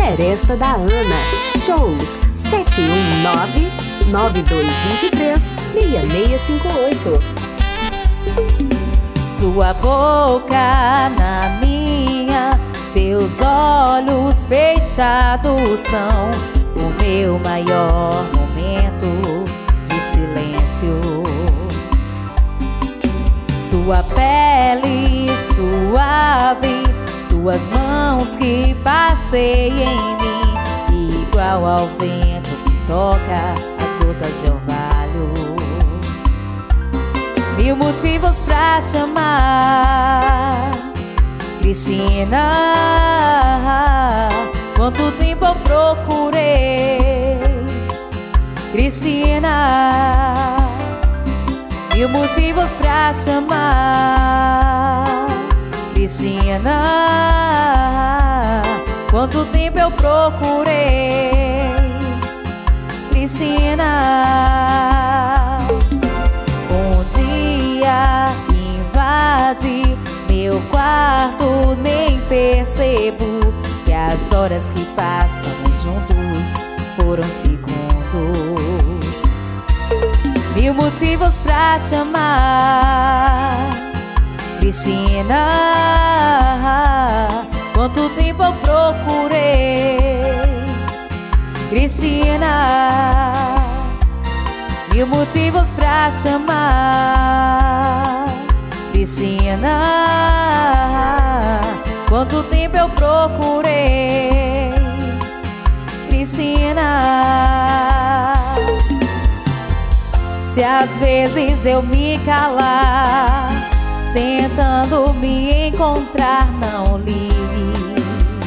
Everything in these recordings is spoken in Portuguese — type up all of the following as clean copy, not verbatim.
Seresta da Ana. Shows 719-9223-6658. Sua boca na minha, teus olhos fechados são o meu maior momento de silêncio. Sua pele suave, suas mãos que passeiam em mim, igual ao vento que toca as gotas de orvalho. Mil motivos pra te amar, Cristina. Quanto tempo eu procurei, Cristina. Mil motivos pra te amar, Cristina. Quanto tempo eu procurei, Cristina. Um dia invade meu quarto, nem percebo que as horas que passamos juntos foram segundos. Mil motivos pra te amar, Cristina. Quanto tempo eu procurei, Cristina. Mil motivos pra te amar, Cristina. Quanto tempo eu procurei, Cristina. Se às vezes eu me calar, tentando me encontrar, não ligue,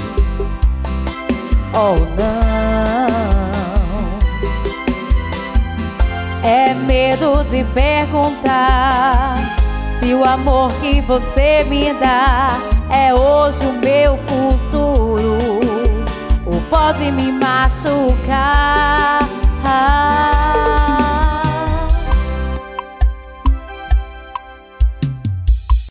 oh não. É medo de perguntar se o amor que você me dá é hoje o meu futuro, ou pode me machucar.